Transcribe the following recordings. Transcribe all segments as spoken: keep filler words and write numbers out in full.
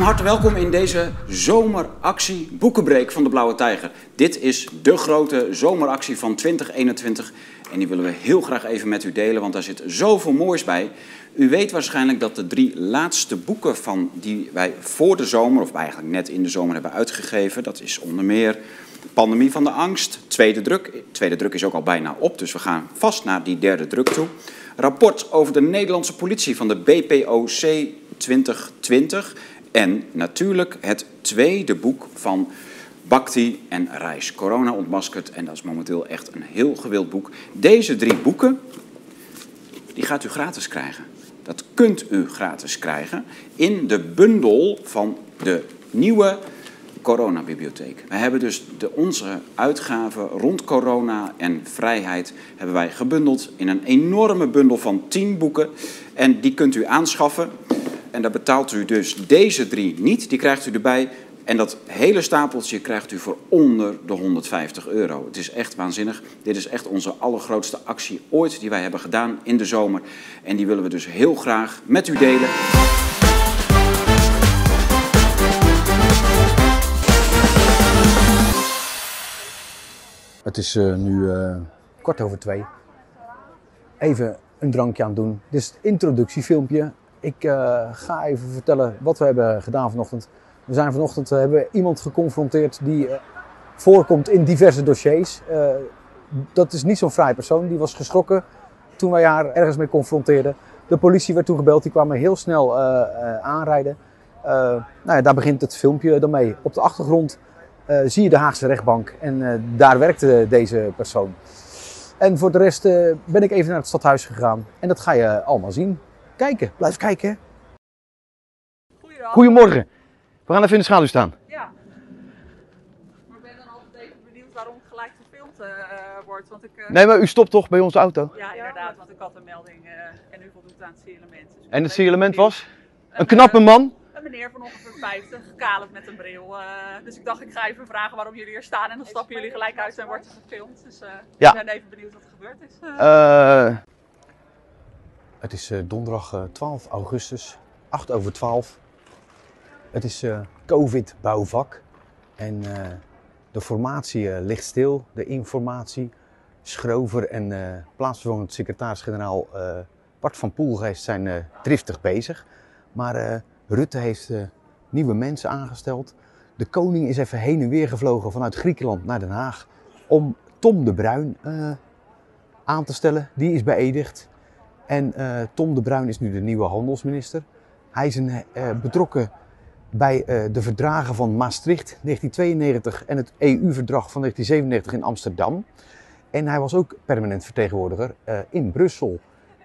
harte welkom in deze zomeractie Boekenbreek van de Blauwe Tijger. Dit is de grote zomeractie van twintig eenentwintig en die willen we heel graag even met u delen, want daar zit zoveel moois bij. U weet waarschijnlijk dat de drie laatste boeken van die wij voor de zomer, of eigenlijk net in de zomer hebben uitgegeven, dat is onder meer Pandemie van de Angst, tweede druk. Tweede druk is ook al bijna op, dus we gaan vast naar die derde druk toe. Rapport over de Nederlandse politie van de B P O C twintig twintig. En natuurlijk het tweede boek van Bhakti en Reis. Corona ontmaskerd. En dat is momenteel echt een heel gewild boek. Deze drie boeken, die gaat u gratis krijgen. Dat kunt u gratis krijgen in de bundel van de nieuwe coronabibliotheek. We hebben dus de, onze uitgaven rond corona en vrijheid hebben wij gebundeld in een enorme bundel van tien boeken. En die kunt u aanschaffen. En daar betaalt u dus deze drie niet. Die krijgt u erbij. En dat hele stapeltje krijgt u voor onder de honderdvijftig euro. Het is echt waanzinnig. Dit is echt onze allergrootste actie ooit die wij hebben gedaan in de zomer. En die willen we dus heel graag met u delen. Het is uh, nu uh, kwart over twee. Even een drankje aan doen. Dit is het introductiefilmpje. Ik uh, ga even vertellen wat we hebben gedaan vanochtend. We zijn vanochtend uh, hebben iemand geconfronteerd die uh, voorkomt in diverse dossiers. Uh, dat is niet zo'n fraai persoon. Die was geschrokken toen wij haar ergens mee confronteerden. De politie werd toen gebeld. Die kwamen heel snel uh, uh, aanrijden. Uh, nou ja, daar begint het filmpje dan mee. Op de achtergrond uh, zie je de Haagse rechtbank. En uh, daar werkte deze persoon. En voor de rest uh, ben ik even naar het stadhuis gegaan. En dat ga je allemaal zien. Kijken, blijf kijken. Goeiedag. Goedemorgen. We gaan even in de schaduw staan. Ja. Maar ik ben dan altijd even benieuwd waarom het gelijk gefilmd uh, wordt. Want ik, uh... Nee, maar u stopt toch bij onze auto? Ja, inderdaad, want ik had een melding uh, en u voldoet aan het signalement. Dus en het signalement was? Een, een knappe man? Een meneer van ongeveer vijftig, kalend met een bril. Uh, dus ik dacht, ik ga even vragen waarom jullie hier staan en dan stappen jullie gelijk uit en wordt er gefilmd. Dus uh, ja. Ik ben even benieuwd wat er gebeurd is. Uh... Uh, het is uh, donderdag uh, twaalf augustus, acht over twaalf. Het is uh, COVID-bouwvak en uh, de formatie uh, ligt stil, de informatie. Schrover en uh, plaatsvervangend secretaris-generaal uh, Bart van Poelgeest zijn uh, driftig bezig. Maar uh, Rutte heeft uh, nieuwe mensen aangesteld. De koning is even heen en weer gevlogen vanuit Griekenland naar Den Haag om Tom de Bruyn uh, aan te stellen. Die is beëdigd. En uh, Tom de Bruyn is nu de nieuwe handelsminister. Hij is een, uh, betrokken bij uh, de verdragen van Maastricht negentien tweeënnegentig en het E U-verdrag van negentien zevenennegentig in Amsterdam. En hij was ook permanent vertegenwoordiger uh, in Brussel.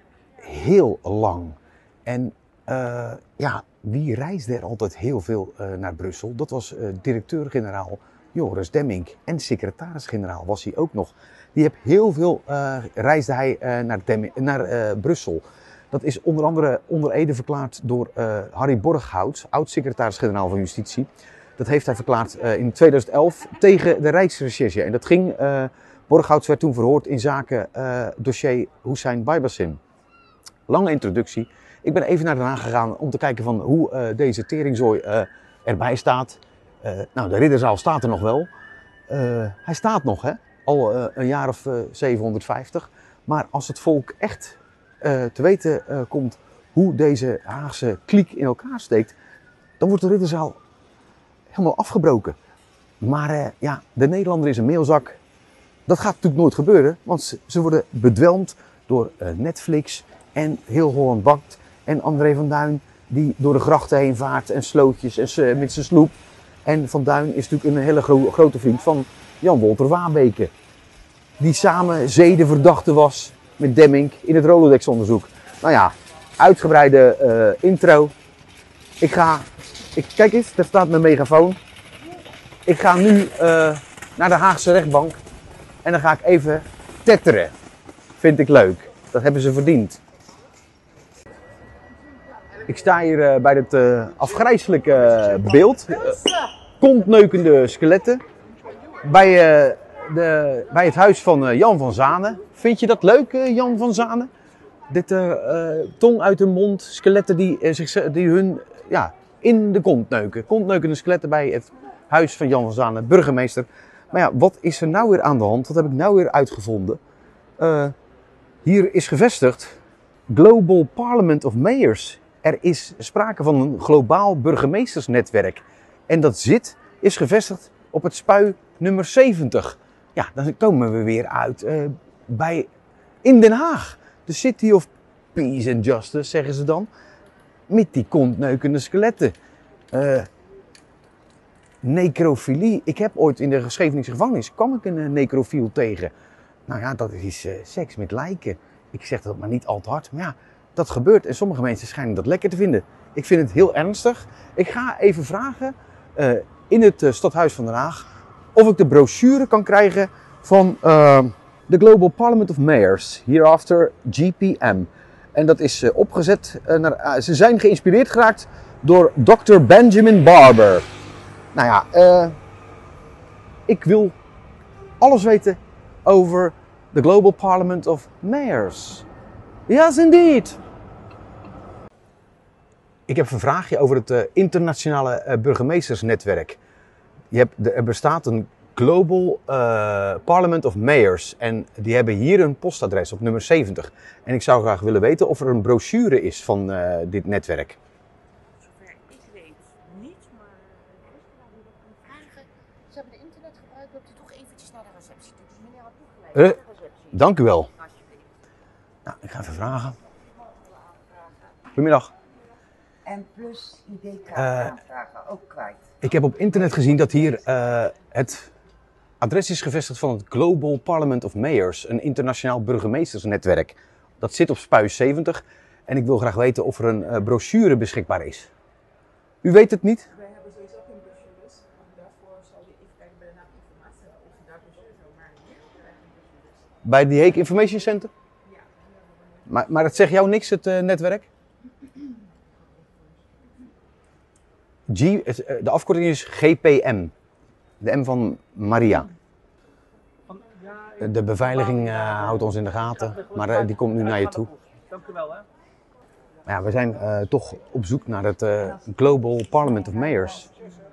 Heel lang. En uh, ja, wie reisde er altijd heel veel uh, naar Brussel? Dat was uh, directeur-generaal Joris Demmink. En secretaris-generaal was hij ook nog. Die heeft heel veel, uh, reisde hij uh, naar, Demmink, naar uh, Brussel. Dat is onder andere onder ede verklaard door uh, Harry Borghout, oud-secretaris-generaal van Justitie. Dat heeft hij verklaard uh, in tweeduizend elf tegen de Rijksrecherche. En dat ging, uh, Borghout werd toen verhoord in zaken uh, dossier Hussein Baybassin. Lange introductie. Ik ben even naar Den Haag gegaan om te kijken van hoe uh, deze teringzooi uh, erbij staat. Uh, nou, de ridderzaal staat er nog wel. Uh, hij staat nog, hè? Al uh, een jaar of uh, zevenhonderdvijftig. Maar als het volk echt uh, te weten uh, komt hoe deze Haagse kliek in elkaar steekt, dan wordt de ridderzaal helemaal afgebroken. Maar uh, ja, de Nederlander is een meelzak. Dat gaat natuurlijk nooit gebeuren, want ze, ze worden bedwelmd door uh, Netflix en Heel Holland Bakt en André van Duin die door de grachten heen vaart en slootjes en met zijn sloep. En Van Duin is natuurlijk een hele gro grote vriend van Jan Wolter Waabeke, die samen zedenverdachte was met Demmink in het Rolodex-onderzoek. Nou ja, uitgebreide uh, intro. Ik ga, ik, kijk eens, daar staat mijn megafoon. Ik ga nu uh, naar de Haagse rechtbank en dan ga ik even tetteren. Vind ik leuk, dat hebben ze verdiend. Ik sta hier uh, bij het uh, afgrijselijke uh, beeld. Uh, kontneukende skeletten. Bij, uh, de, bij het huis van uh, Jan van Zanen. Vind je dat leuk, uh, Jan van Zanen? Dit uh, uh, tong uit hun mond, skeletten die, uh, zich, die hun ja, in de kont neuken. Kontneukende skeletten bij het huis van Jan van Zanen, burgemeester. Maar ja, wat is er nou weer aan de hand? Wat heb ik nou weer uitgevonden? Uh, hier is gevestigd Global Parliament of Mayors. Er is sprake van een globaal burgemeestersnetwerk. En dat zit, is gevestigd op het spui nummer zeventig. Ja, dan komen we weer uit uh, bij in Den Haag. De City of Peace and Justice, zeggen ze dan. Met die kontneukende skeletten. Uh, necrofilie. Ik heb ooit in de Scheveningse gevangenis, kwam ik een uh, necrofiel tegen. Nou ja, dat is uh, seks met lijken. Ik zeg dat maar niet al te hard, maar ja, dat gebeurt. En sommige mensen schijnen dat lekker te vinden. Ik vind het heel ernstig. Ik ga even vragen uh, in het uh, Stadhuis van Den Haag of ik de brochure kan krijgen van uh, de Global Parliament of Mayors, hereafter G P M. En dat is uh, opgezet, uh, naar, uh, ze zijn geïnspireerd geraakt door dokter Benjamin Barber. Nou ja, uh, ik wil alles weten over de Global Parliament of Mayors. Yes, indeed. Ik heb een vraagje over het uh, internationale uh, burgemeestersnetwerk. Je hebt de, er bestaat een Global uh, Parliament of Mayors en die hebben hier een postadres op nummer zeventig. En ik zou graag willen weten of er een brochure is van uh, dit netwerk. Zover ik weet niet, maar vragen. Ze hebben de internet gebruikt, loopt u toch eventjes naar de receptie toe. Dus meneer had toegeleid naar de receptie. Dank u wel. Alsjeblieft. Nou, ik ga even vragen. Goedemiddag. En plus I D-kaart Uh, aanvragen, ook kwijt. Ik heb op internet gezien dat hier uh, het adres is gevestigd van het Global Parliament of Mayors, een internationaal burgemeestersnetwerk. Dat zit op spui zeventig en ik wil graag weten of er een uh, brochure beschikbaar is. U weet het niet? Wij hebben sowieso geen brochures. Daarvoor zal je even kijken bij de naam informatie of je daar brochure zo maar hier krijgen brochures. Bij die Heek Information Center? Ja. Maar, maar het zegt jou niks, het uh, netwerk? G, de afkorting is G P M. De M van Maria. De beveiliging uh, houdt ons in de gaten, maar uh, die komt nu naar je toe. Dank u wel, hè. Ja, we zijn uh, toch op zoek naar het uh, Global Parliament of Mayors.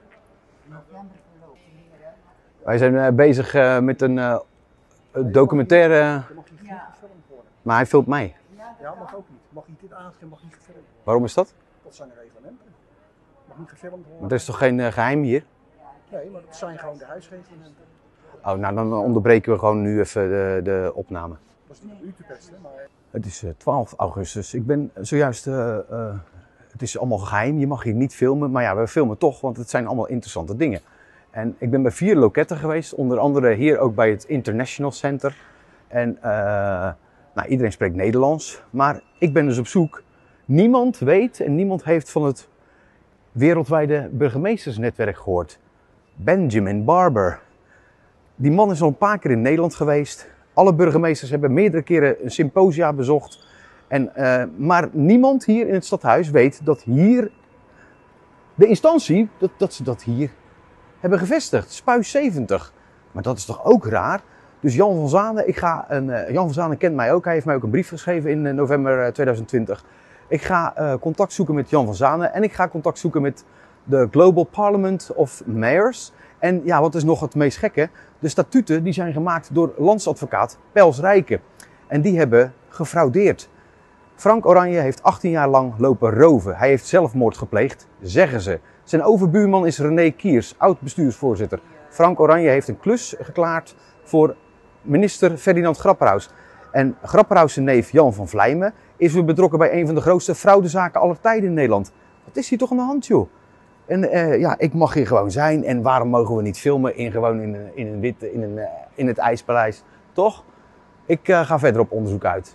Wij zijn uh, bezig uh, met een uh, documentaire, maar hij filmt mij. Ja, mag ook niet. Mag niet dit aangeven, mag niet gefilmd worden. Waarom is dat? Dat zijn de reglementen. Mag niet gefilmd worden. Want er is toch geen uh, geheim hier? Nee, maar dat zijn gewoon de huisreglementen. Oh, nou dan onderbreken we gewoon nu even de, de opname. Dat is niet om u te pesten, maar... Het is uh, twaalf augustus. Ik ben zojuist, uh, uh, het is allemaal geheim, je mag hier niet filmen, maar ja, we filmen toch, want het zijn allemaal interessante dingen. En ik ben bij vier loketten geweest, onder andere hier ook bij het International Center. En uh, nou, iedereen spreekt Nederlands, maar ik ben dus op zoek. Niemand weet en niemand heeft van het wereldwijde burgemeestersnetwerk gehoord. Benjamin Barber. Die man is al een paar keer in Nederland geweest. Alle burgemeesters hebben meerdere keren een symposia bezocht. En, uh, maar niemand hier in het stadhuis weet dat hier de instantie, dat, dat ze dat hier hebben gevestigd. Spui zeventig. Maar dat is toch ook raar? Dus Jan van Zanen, ik ga een, uh, Jan van Zanen kent mij ook. Hij heeft mij ook een brief geschreven in uh, november uh, tweeduizend twintig. Ik ga uh, contact zoeken met Jan van Zanen en ik ga contact zoeken met de Global Parliament of Mayors. En ja, wat is nog het meest gekke? De statuten die zijn gemaakt door landsadvocaat Pels Rijken. En die hebben gefraudeerd. Frank Oranje heeft achttien jaar lang lopen roven. Hij heeft zelfmoord gepleegd, zeggen ze. Zijn overbuurman is René Kiers, oud-bestuursvoorzitter. Frank Oranje heeft een klus geklaard voor minister Ferdinand Grapperhaus. En Grapperhaus' neef Jan van Vlijmen is weer betrokken bij een van de grootste fraudezaken aller tijden in Nederland. Wat is hier toch aan de hand, joh? En uh, ja, ik mag hier gewoon zijn. En waarom mogen we niet filmen in, gewoon in, in, een witte, in, een, uh, in het IJspaleis? Toch? Ik uh, ga verder op onderzoek uit.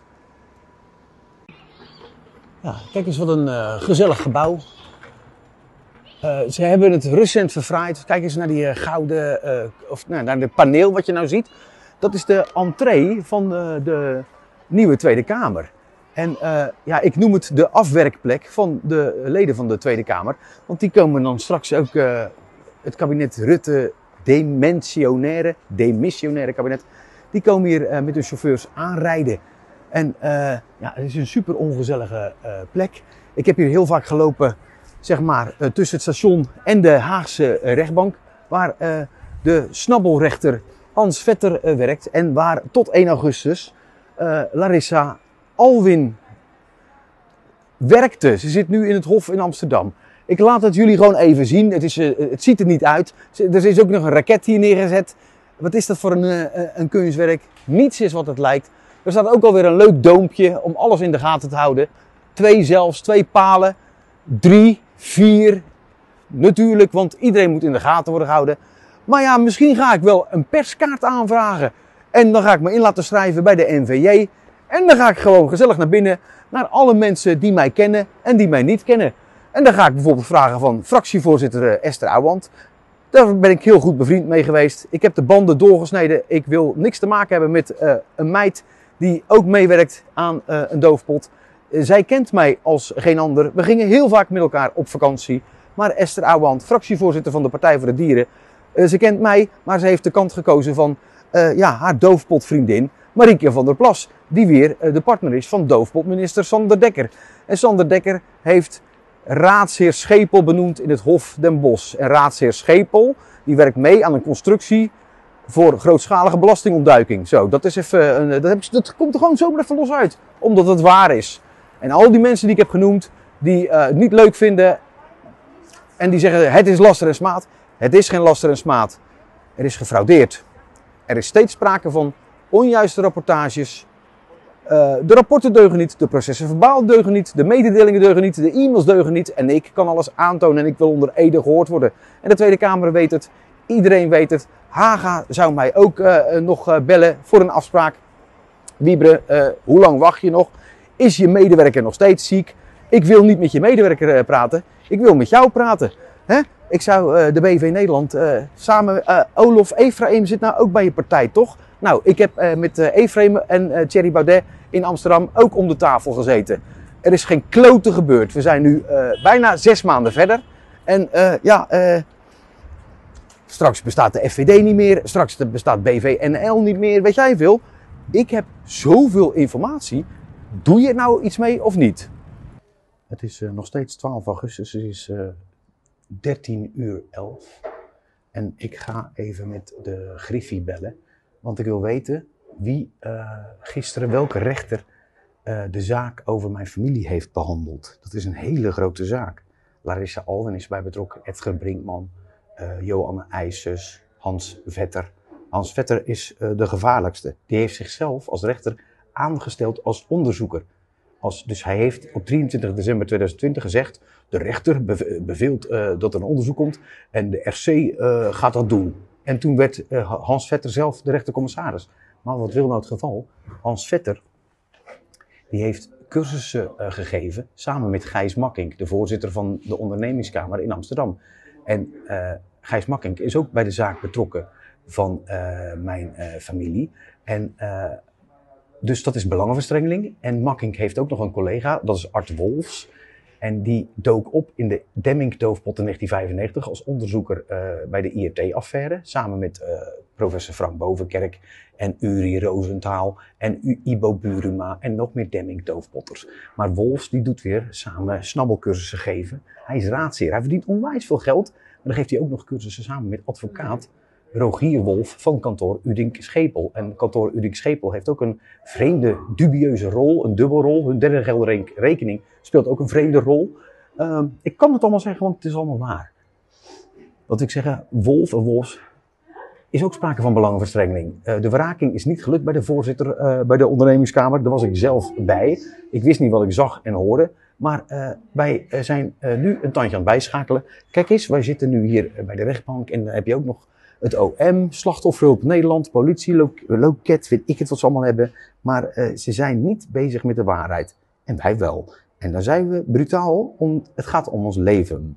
Ja, kijk eens wat een uh, gezellig gebouw. Uh, ze hebben het recent verfraaid. Kijk eens naar die uh, gouden, uh, of nou, naar het paneel wat je nou ziet. Dat is de entree van de, de nieuwe Tweede Kamer. En uh, ja, ik noem het de afwerkplek van de leden van de Tweede Kamer. Want die komen dan straks ook uh, het kabinet Rutte, dementionaire, demissionaire kabinet. Die komen hier uh, met hun chauffeurs aanrijden. En uh, ja, het is een super ongezellige uh, plek. Ik heb hier heel vaak gelopen zeg maar, uh, tussen het station en de Haagse uh, rechtbank, waar uh, de snabbelrechter Hans Vetter uh, werkt en waar tot één augustus uh, Larissa Alwin werkte. Ze zit nu in het Hof in Amsterdam. Ik laat het jullie gewoon even zien. Het, is, uh, het ziet er niet uit. Er is ook nog een raket hier neergezet. Wat is dat voor een, uh, een kunstwerk? Niets is wat het lijkt. Er staat ook alweer een leuk doompje om alles in de gaten te houden. Twee zelfs, twee palen. Drie, vier. Natuurlijk, want iedereen moet in de gaten worden gehouden. Maar ja, misschien ga ik wel een perskaart aanvragen. En dan ga ik me in laten schrijven bij de N V J. En dan ga ik gewoon gezellig naar binnen. Naar alle mensen die mij kennen en die mij niet kennen. En dan ga ik bijvoorbeeld vragen van fractievoorzitter Esther Ouwehand. Daar ben ik heel goed bevriend mee geweest. Ik heb de banden doorgesneden. Ik wil niks te maken hebben met uh, een meid die ook meewerkt aan uh, een doofpot. Uh, zij kent mij als geen ander. We gingen heel vaak met elkaar op vakantie. Maar Esther Ouwehand, fractievoorzitter van de Partij voor de Dieren. Uh, ze kent mij, maar ze heeft de kant gekozen van uh, ja, haar doofpotvriendin Marieke van der Plas. Die weer uh, de partner is van doofpotminister Sander Dekker. En Sander Dekker heeft raadsheer Schepel benoemd in het Hof Den Bosch. En raadsheer Schepel die werkt mee aan een constructie voor grootschalige belastingontduiking. Zo, dat is even, een, dat, heb, dat komt er gewoon zomaar even los uit. Omdat het waar is. En al die mensen die ik heb genoemd, die uh, het niet leuk vinden en die zeggen het is laster en smaad. Het is geen laster en smaad. Er is gefraudeerd. Er is steeds sprake van onjuiste rapportages. Uh, de rapporten deugen niet, de processen verbaal deugen niet, de mededelingen deugen niet, de e-mails deugen niet. En ik kan alles aantonen en ik wil onder ede gehoord worden. En de Tweede Kamer weet het, iedereen weet het. Haga zou mij ook uh, nog uh, bellen voor een afspraak. Wiebren, uh, hoe lang wacht je nog? Is je medewerker nog steeds ziek? Ik wil niet met je medewerker uh, praten, ik wil met jou praten. Hè? Ik zou uh, de B V Nederland uh, samen, uh, Olof Efraim zit nou ook bij je partij, toch? Nou, ik heb uh, met uh, Efraim en uh, Thierry Baudet in Amsterdam ook om de tafel gezeten. Er is geen klote gebeurd. We zijn nu uh, bijna zes maanden verder. En uh, ja, uh, straks bestaat de F V D niet meer. Straks bestaat B V N L niet meer. Weet jij veel? Ik heb zoveel informatie. Doe je er nou iets mee of niet? Het is uh, nog steeds twaalf augustus. Het is uh, dertien uur elf. En ik ga even met de Griffie bellen. Want ik wil weten wie uh, gisteren, welke rechter uh, de zaak over mijn familie heeft behandeld. Dat is een hele grote zaak. Larissa Alwin is bij betrokken, Edgar Brinkman, uh, Johanne IJsers, Hans Vetter. Hans Vetter is uh, de gevaarlijkste. Die heeft zichzelf als rechter aangesteld als onderzoeker. Als, dus hij heeft op drieëntwintig december tweeduizend twintig gezegd, de rechter beve- beveelt uh, dat er een onderzoek komt en de R C uh, gaat dat doen. En toen werd uh, Hans Vetter zelf de rechtercommissaris. Maar wat wil nou het geval? Hans Vetter die heeft cursussen uh, gegeven samen met Gijs Makkink, de voorzitter van de ondernemingskamer in Amsterdam. En uh, Gijs Makkink is ook bij de zaak betrokken van uh, mijn uh, familie. En uh, dus dat is belangenverstrengeling. En Makkink heeft ook nog een collega, dat is Art Wolfs. En die dook op in de Demmink-doofpot in negentien vijfennegentig als onderzoeker uh, bij de I R T-affaire. Samen met uh, professor Frank Bovenkerk en Uri Rosenthal en U- Ibo Buruma en nog meer Demmink-doofpotters. Maar Wolfs die doet weer samen snabbelcursussen geven. Hij is raadsheer, hij verdient onwijs veel geld. Maar dan geeft hij ook nog cursussen samen met advocaat Rogier Wolf van kantoor Udink Schepel. En kantoor Udink Schepel heeft ook een vreemde, dubieuze rol, een dubbelrol. Hun derde geldrekening speelt ook een vreemde rol. Uh, ik kan het allemaal zeggen, want het is allemaal waar. Wat ik zeg, Wolf en Wolfs is ook sprake van belangenverstrengeling. Uh, de wraking is niet gelukt bij de voorzitter uh, bij de ondernemingskamer. Daar was ik zelf bij. Ik wist niet wat ik zag en hoorde. Maar uh, wij uh, zijn uh, nu een tandje aan het bijschakelen. Kijk eens, wij zitten nu hier uh, bij de rechtbank en dan heb je ook nog het O M, Slachtofferhulp Nederland, politie, lo- loket, weet ik het wat ze allemaal hebben. Maar uh, ze zijn niet bezig met de waarheid. En wij wel. En dan zijn we brutaal, om, het gaat om ons leven.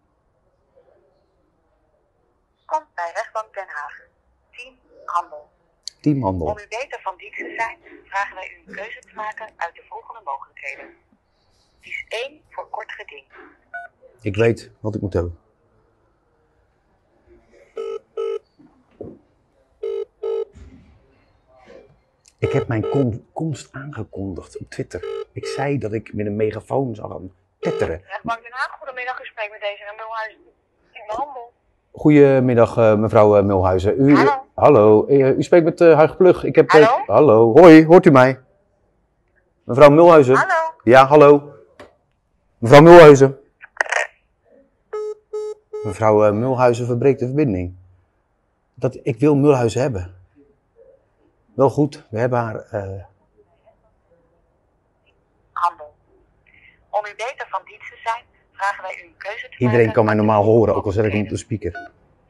Kom bij rechtbank Den Haag. Team Handel. Team Handel. Om u beter van dienst te zijn, vragen wij u een keuze te maken uit de volgende mogelijkheden. Kies één voor kort geding. Ik weet wat ik moet hebben. Ik heb mijn kom- komst aangekondigd op Twitter. Ik zei dat ik met een megafoon zou gaan tetteren. Rechtbank Den Haag, goedemiddag. U spreekt met deze Mulhuis in de handel. Goedemiddag, uh, mevrouw uh, Mulhuizen. U, Hallo. Hallo, uh, u spreekt met uh, Huig Plug. Ik heb, uh, Hallo? Hallo, hoi, hoort u mij? Mevrouw Mulhuizen? Hallo. Ja, hallo. Mevrouw Mulhuizen? Mevrouw uh, Mulhuizen verbreekt de verbinding. Dat, ik wil Mulhuizen hebben. Wel goed, we hebben haar... Uh... Handel. Om u beter van dienst te zijn, vragen wij u een keuze te maken. Iedereen kan mij normaal horen, ook al zet ik hem op de speaker.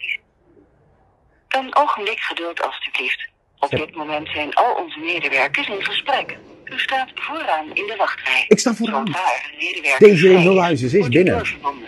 Een ogenblik geduld, alstublieft. Op dit moment zijn al onze medewerkers in gesprek. U staat vooraan in de wachtrij. Ik sta vooraan. Zodra er een medewerker Deze vrij is, Mulhuizen is wordt u binnen. doorverbonden.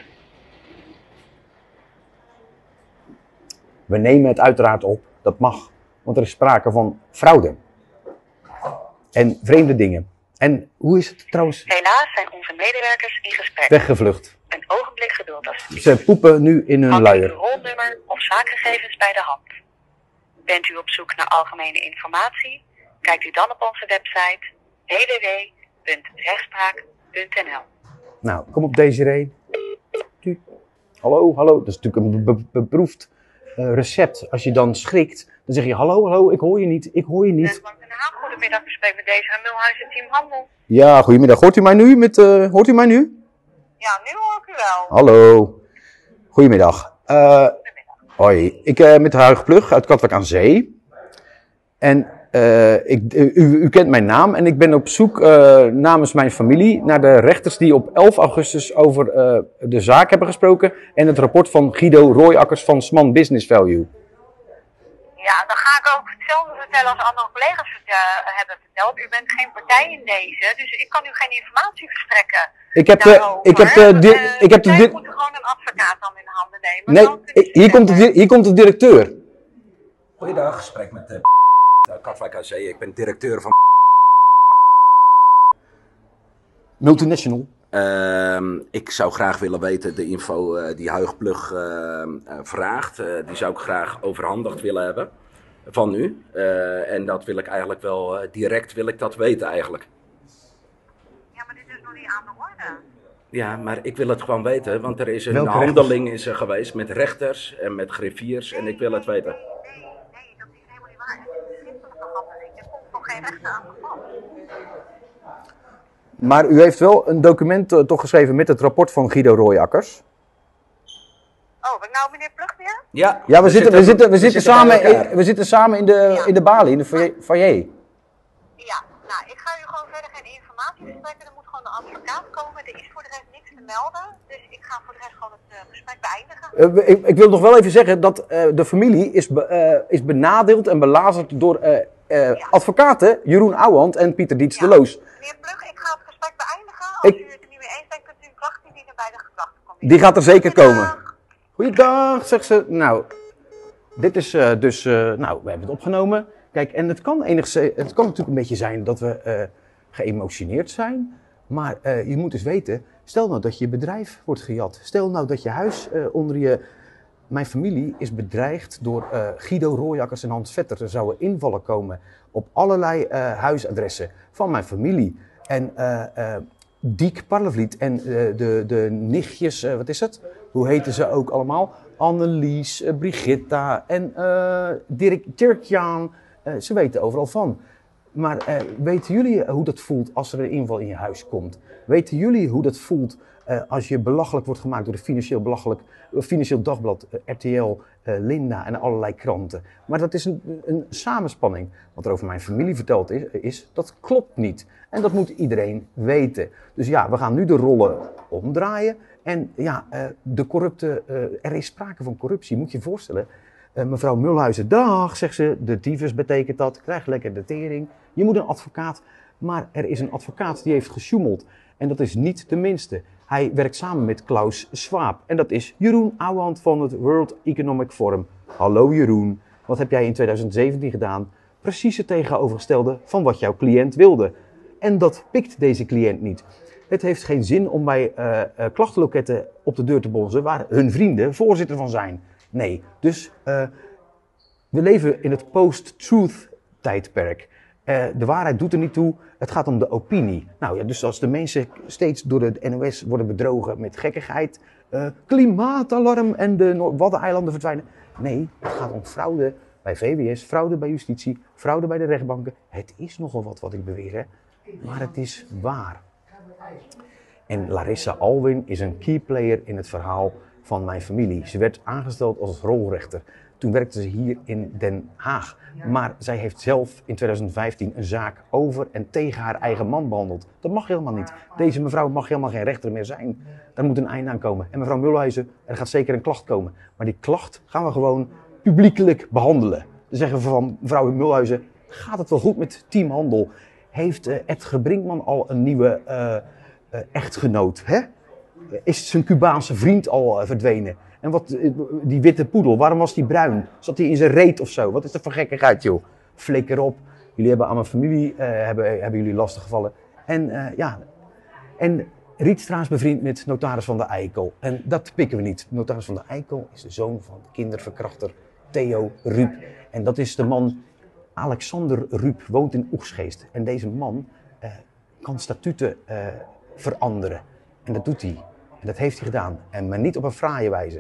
We nemen het uiteraard op, dat mag. Want er is sprake van fraude. En vreemde dingen. En hoe is het trouwens? Helaas zijn onze medewerkers in gesprek. Weggevlucht. Een ogenblik geduld, alstublieft. Ze poepen nu in hun Had u luier. uw rolnummer of zaakgegevens bij de hand? Bent u op zoek naar algemene informatie? Kijkt u dan op onze website w w w punt rechtspraak punt n l. Nou, kom op Desiree. Tu. Hallo, hallo. Dat is natuurlijk een be- be- beproefd uh, recept. Als je dan schrikt, dan zeg je hallo, hallo, ik hoor je niet, ik hoor je niet. Rechtbank Den Haag, goedemiddag, u spreekt met deze Mulhuizen Team Handel. Ja, goedemiddag. Hoort u mij nu? Met, uh, hoort u mij nu? Ja, nu hoor ik u wel. Hallo. Goedemiddag. Uh, hoi, ik uh, met Huig Plug uit Katwijk aan Zee. En uh, ik, u, u kent mijn naam en ik ben op zoek uh, namens mijn familie naar de rechters die op elf augustus over uh, de zaak hebben gesproken en het rapport van Guido Rooijakkers van Sman Business Value. Ja, dan ga ik ook hetzelfde vertellen als andere collega's vertel- hebben verteld. U bent geen partij in deze, dus ik kan u geen informatie verstrekken. Ik heb de, ik heb de, di- Uh, ik heb de, Zij di- moeten gewoon een advocaat dan in handen nemen. nee, Dan kunnen ze hier komt, de, verder. di- hier komt de directeur. Goeiedag, gesprek met uh, Katwijk aan Zee. Ik ben directeur van... Multinational. Uh, ik zou graag willen weten de info uh, die Huig Plug uh, uh, vraagt. Uh, die zou ik graag overhandigd willen hebben van u. Uh, en dat wil ik eigenlijk wel uh, direct wil ik dat weten eigenlijk. Ja, maar dit is nog niet aan de orde. Ja, maar ik wil het gewoon weten, want er is een Welke handeling is er geweest met rechters en met griffiers en ik wil het weten. Nee, nee, dat is helemaal niet waar. Het is een schriftelijke handeling. Er komt nog geen rechter aan de val. Maar u heeft wel een document uh, toch geschreven met het rapport van Guido Rooijakkers. Oh, ben ik nou meneer Plug weer? Ja, Ja, we, zitten, we, zitten, we, zitten, samen, bij elkaar. in, we zitten samen in de, in de balie, in de foyer. foyer. Ja, nou, ik ga u gewoon verder geen informatie verstrekken. Er moet gewoon een advocaat komen. Er is voor de rest niks te melden. Dus ik ga voor de rest gewoon het uh, gesprek beëindigen. Uh, ik, ik wil nog wel even zeggen dat uh, de familie is, be, uh, is benadeeld en belazerd door uh, uh, Ja. advocaten Jeroen Ouwehand en Pieter Dietz de Ja. Loos. Meneer Plug, ik ga het gesprek beëindigen. Als Ik- u het er niet mee eens bent, kunt u een klacht indienen bij de gedachtencommissie. Die gaat er zeker komen. Goedendag. Goeiedag, zegt ze. Nou, dit is uh, dus, uh, nou, we hebben het opgenomen. Kijk, en het kan enigszins, het kan natuurlijk een beetje zijn dat we uh, geëmotioneerd zijn. Maar uh, je moet dus weten, stel nou dat je bedrijf wordt gejat. Stel nou dat je huis uh, onder je... Mijn familie is bedreigd door uh, Guido Rooijakkers en Hans Vetter. Er zouden invallen komen op allerlei uh, huisadressen van mijn familie. En uh, uh, Diek Parlevliet en uh, de, de nichtjes, uh, wat is het? Hoe heten ze ook allemaal? Annelies, uh, Brigitta en uh, Dirk Tjerkjaan. Uh, ze weten overal van. Maar uh, weten jullie hoe dat voelt als er een inval in je huis komt? Weten jullie hoe dat voelt uh, als je belachelijk wordt gemaakt door de Financieel, belachelijk, uh, Financieel Dagblad, uh, R T L, uh, Linda en allerlei kranten? Maar dat is een, een samenspanning. Wat er over mijn familie verteld is, is, dat klopt niet. En dat moet iedereen weten. Dus ja, we gaan nu de rollen omdraaien. En ja, uh, de corrupte, uh, er is sprake van corruptie, moet je je voorstellen. Uh, mevrouw Mulhuizen, dag, zegt ze, de tyfus betekent dat, krijg lekker de tering. Je moet een advocaat, maar er is een advocaat die heeft gesjoemeld. En dat is niet de minste. Hij werkt samen met Klaus Schwab. En dat is Jeroen Ouwehand van het World Economic Forum. Hallo Jeroen, wat heb jij in twintig zeventien gedaan? Precies het tegenovergestelde van wat jouw cliënt wilde. En dat pikt deze cliënt niet. Het heeft geen zin om bij uh, uh, klachtenloketten op de deur te bonzen waar hun vrienden voorzitter van zijn. Nee, dus uh, we leven in het post-truth tijdperk. Uh, de waarheid doet er niet toe, het gaat om de opinie. Nou ja, dus als de mensen steeds door de N O S worden bedrogen met gekkigheid, uh, klimaatalarm en de Waddeneilanden verdwijnen. Nee, het gaat om fraude bij V W S, fraude bij justitie, fraude bij de rechtbanken. Het is nogal wat wat ik beweer, hè? Maar het is waar. En Larissa Alwin is een key player in het verhaal van mijn familie. Ze werd aangesteld als rolrechter. Toen werkte ze hier in Den Haag. Maar zij heeft zelf in twintig vijftien een zaak over en tegen haar eigen man behandeld. Dat mag helemaal niet. Deze mevrouw mag helemaal geen rechter meer zijn. Daar moet een einde aan komen. En mevrouw Mulhuizen, er gaat zeker een klacht komen. Maar die klacht gaan we gewoon publiekelijk behandelen. Dan zeggen we van mevrouw Mulhuizen, gaat het wel goed met Team Handel? Heeft uh, Edgar Brinkman al een nieuwe uh, uh, echtgenoot? Hè? Is zijn Cubaanse vriend al uh, verdwenen? En wat, die witte poedel, waarom was die bruin? Zat hij in zijn reet of zo? Wat is dat voor gekkigheid, joh? Flikker op. Jullie hebben aan mijn familie, uh, hebben, hebben jullie lastig gevallen. En uh, ja, en Rietstra is bevriend met notaris van de Eikel. En dat pikken we niet. Notaris van de Eikel is de zoon van kinderverkrachter Theo Ruep. En dat is de man, Alexander Ruep, woont in Oegstgeest. En deze man uh, kan statuten uh, veranderen. En dat doet hij. En dat heeft hij gedaan. En maar niet op een fraaie wijze.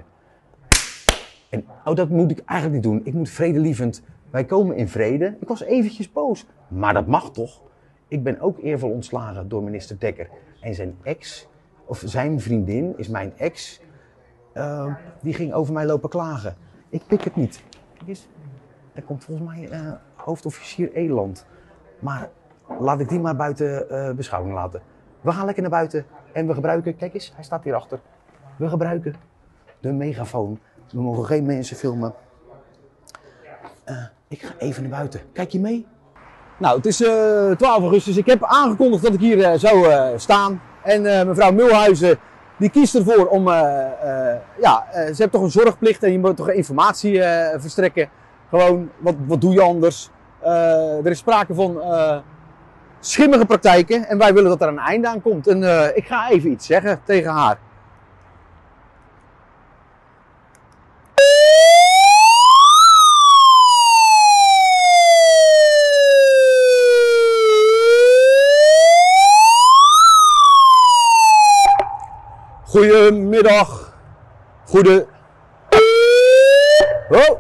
En oh, dat moet ik eigenlijk niet doen. Ik moet vredelievend. Wij komen in vrede. Ik was eventjes boos. Maar dat mag toch? Ik ben ook eervol ontslagen door minister Dekker. En zijn ex, of zijn vriendin, is mijn ex. Uh, die ging over mij lopen klagen. Ik pik het niet. Is, er komt volgens mij uh, hoofdofficier Eland. Maar laat ik die maar buiten uh, beschouwing laten. We gaan lekker naar buiten en we gebruiken, kijk eens, hij staat hierachter. We gebruiken de megafoon. We mogen geen mensen filmen. Uh, ik ga even naar buiten. Kijk je mee? Nou, het is uh, twaalf augustus. Ik heb aangekondigd dat ik hier uh, zou uh, staan. En uh, mevrouw Mulhuizen, die kiest ervoor om, uh, uh, ja, uh, ze heeft toch een zorgplicht en je moet toch informatie uh, verstrekken. Gewoon, wat, wat doe je anders? Uh, er is sprake van uh, schimmige praktijken en wij willen dat er een einde aan komt. En uh, ik ga even iets zeggen tegen haar. Goedemiddag. Goede. Oh.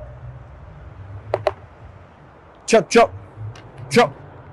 Chop, chop. Chop.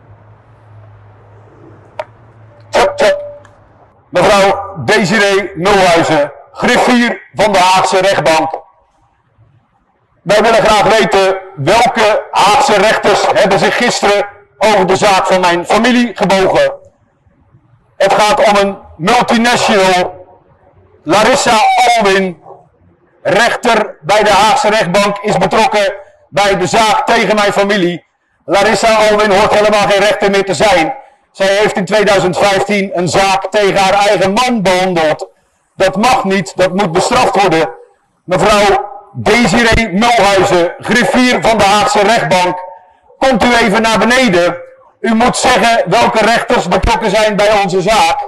Chop, chop. Mevrouw Desiree Mulhuizen, griffier van de Haagse rechtbank. Wij willen graag weten welke Haagse rechters hebben zich gisteren over de zaak van mijn familie gebogen. Het gaat om een multinational. Larissa Alwin, rechter bij de Haagse rechtbank, is betrokken bij de zaak tegen mijn familie. Larissa Alwin hoort helemaal geen rechter meer te zijn. Zij heeft in tweeduizend vijftien een zaak tegen haar eigen man behandeld. Dat mag niet, dat moet bestraft worden. Mevrouw Desiree Mulhuizen, griffier van de Haagse rechtbank, komt u even naar beneden. U moet zeggen welke rechters betrokken zijn bij onze zaak.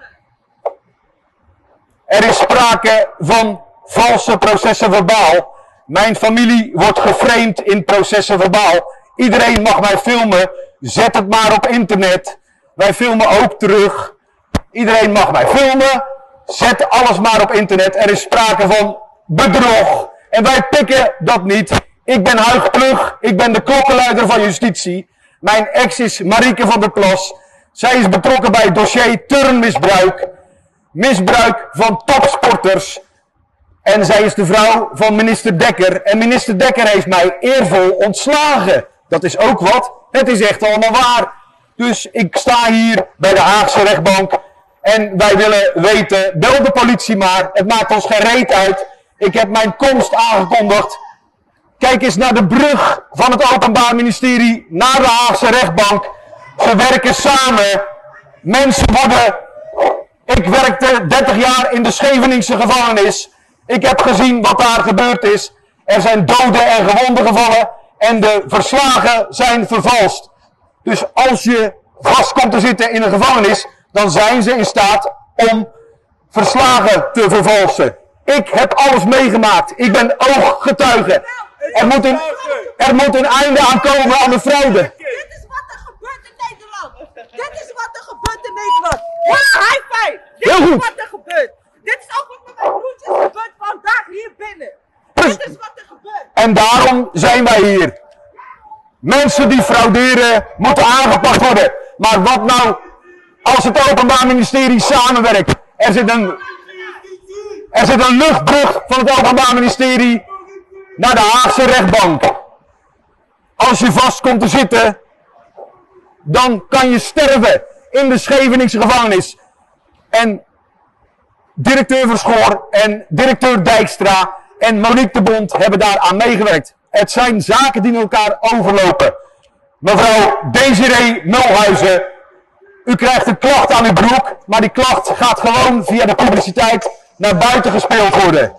Er is sprake van valse processen verbaal. Mijn familie wordt geframed in processen verbaal. Iedereen mag mij filmen. Zet het maar op internet. Wij filmen ook terug. Iedereen mag mij filmen. Zet alles maar op internet. Er is sprake van bedrog. En wij pikken dat niet. Ik ben Huig Plug. Ik ben de klokkenluider van justitie. Mijn ex is Marieke van der Plas. Zij is betrokken bij het dossier turnmisbruik. Misbruik van topsporters. En zij is de vrouw van minister Dekker. En minister Dekker heeft mij eervol ontslagen. Dat is ook wat. Het is echt allemaal waar. Dus ik sta hier bij de Haagse rechtbank. En wij willen weten, bel de politie maar. Het maakt ons geen reet uit. Ik heb mijn komst aangekondigd. Kijk eens naar de brug van het Openbaar Ministerie naar de Haagse rechtbank. Ze werken samen. Mensen worden... Ik werkte dertig jaar in de Scheveningse gevangenis. Ik heb gezien wat daar gebeurd is. Er zijn doden en gewonden gevallen. En de verslagen zijn vervalst. Dus als je vast komt te zitten in een gevangenis, dan zijn ze in staat om verslagen te vervalsen. Ik heb alles meegemaakt. Ik ben ooggetuige. Er moet een, er moet een einde aan komen aan de fraude. Dit is wat er gebeurt Dit is wat er gebeurt in Nederland. Ja, high five. Dit Heel is goed. wat er gebeurt. Dit is ook wat met mijn broertjes gebeurt vandaag hier binnen. Dit is wat er gebeurt. En daarom zijn wij hier. Mensen die frauderen moeten aangepakt worden. Maar wat nou als het Openbaar Ministerie samenwerkt? Er zit een, er zit een luchtbrug van het Openbaar Ministerie naar de Haagse rechtbank. Als je vast komt te zitten, dan kan je sterven in de Scheveningse gevangenis. En directeur Verschoor en directeur Dijkstra en Monique de Bond hebben daar aan meegewerkt. Het zijn zaken die elkaar overlopen. Mevrouw Desiree Mulhuizen, u krijgt een klacht aan uw broek, maar die klacht gaat gewoon via de publiciteit naar buiten gespeeld worden.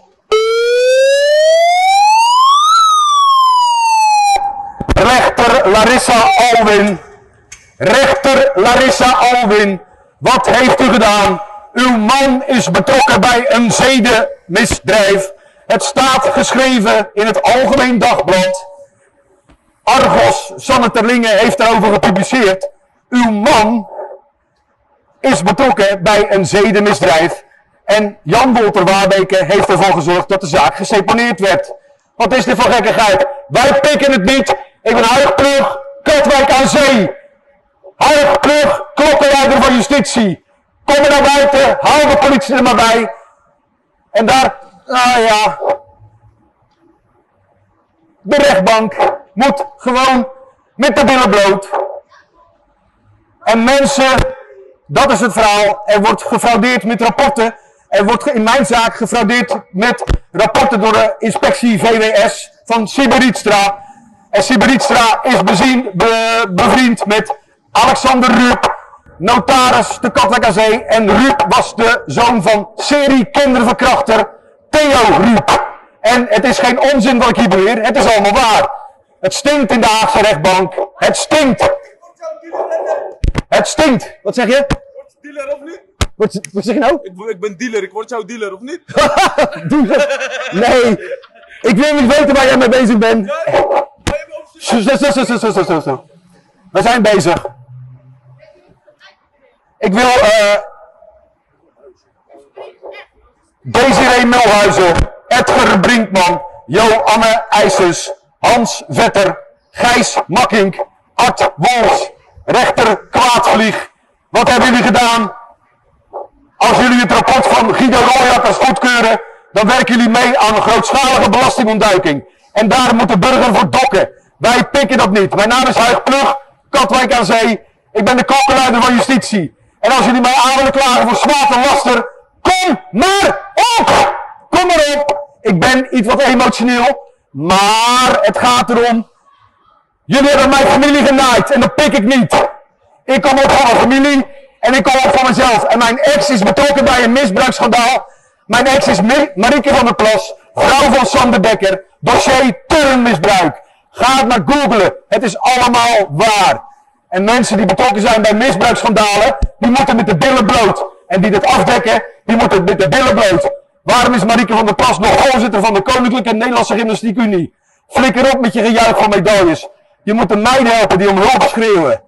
Rechter Larissa Alwin, rechter Larissa Alwin, wat heeft u gedaan? Uw man is betrokken bij een zedenmisdrijf. Het staat geschreven in het Algemeen Dagblad. Argos, Sanne Terlinge heeft daarover gepubliceerd. Uw man is betrokken bij een zedenmisdrijf. En Jan Wolter Waarbeke heeft ervoor gezorgd dat de zaak geseponeerd werd. Wat is dit voor gekkigheid? Wij pikken het niet. Ik ben Huigplug, Katwijk aan Zee. Huigplug, klokkenluider van justitie. Kom er naar buiten, haal de politie er maar bij. En daar, nou ja, de rechtbank moet gewoon met de billen bloot. En mensen, dat is het verhaal, er wordt gefraudeerd met rapporten. Er wordt in mijn zaak gefraudeerd met rapporten door de inspectie V W S van Siebe Rietstra. En Siebe Rietstra is bezien, be, bevriend met Alexander Ruup, notaris te Katwijk aan Zee. En Ruup was de zoon van serie-kinderverkrachter Theo Ruup. En het is geen onzin wat ik hier beweer, het is allemaal waar. Het stinkt in de Haagse rechtbank. Het stinkt. Het stinkt. Wat zeg je? Word je dealer of niet? Wat, wat zeg je nou? Ik, ik ben dealer, ik word jouw dealer of niet? Nee, ik wil niet weten waar jij mee bezig bent. Zo, zo, zo, zo, zo, zo, zo, zo. We zijn bezig. Ik wil uh, Desiree Mulhuizen, Edgar Brinkman, Joanne IJsers, Hans Vetter, Gijs Makkink, Art Wols, rechter Kwaadvlieg. Wat hebben jullie gedaan? Als jullie het rapport van Guido Royakkers goedkeuren, dan werken jullie mee aan een grootschalige belastingontduiking. En daar moet de burger voor dokken. Wij pikken dat niet. Mijn naam is Huig Plug, Katwijk aan Zee. Ik ben de klokkenluider van justitie. En als jullie mij aan willen klagen voor smaad en laster, kom maar op! Kom maar op! Ik ben iets wat emotioneel, maar het gaat erom. Jullie hebben mijn familie genaaid en dat pik ik niet. Ik kom op van mijn familie en ik kom op van mezelf. En mijn ex is betrokken bij een misbruiksschandaal. Mijn ex is Marieke van der Plas, vrouw van Sander Dekker, dossier turnmisbruik. Ga het maar googlen, het is allemaal waar. En mensen die betrokken zijn bij misbruiksschandalen, die moeten met de billen bloot. En die dit afdekken, die moeten met de billen bloot. Waarom is Marieke van der Plas nog voorzitter van de Koninklijke Nederlandse Gymnastiek Unie? Flikker op met je gejuich van medailles. Je moet de meiden helpen die om hulp schreeuwen.